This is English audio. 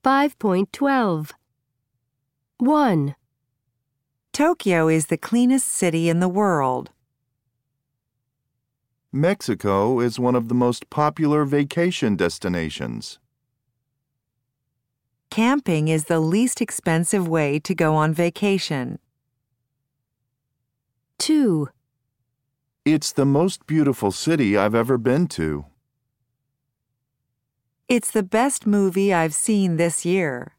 5.12. 1, Tokyo is the cleanest city in the world. Mexico is one of the most popular vacation destinations. Camping is the least expensive way to go on vacation. 2, It's the most beautiful city I've ever been to. It's the best movie I've seen this year.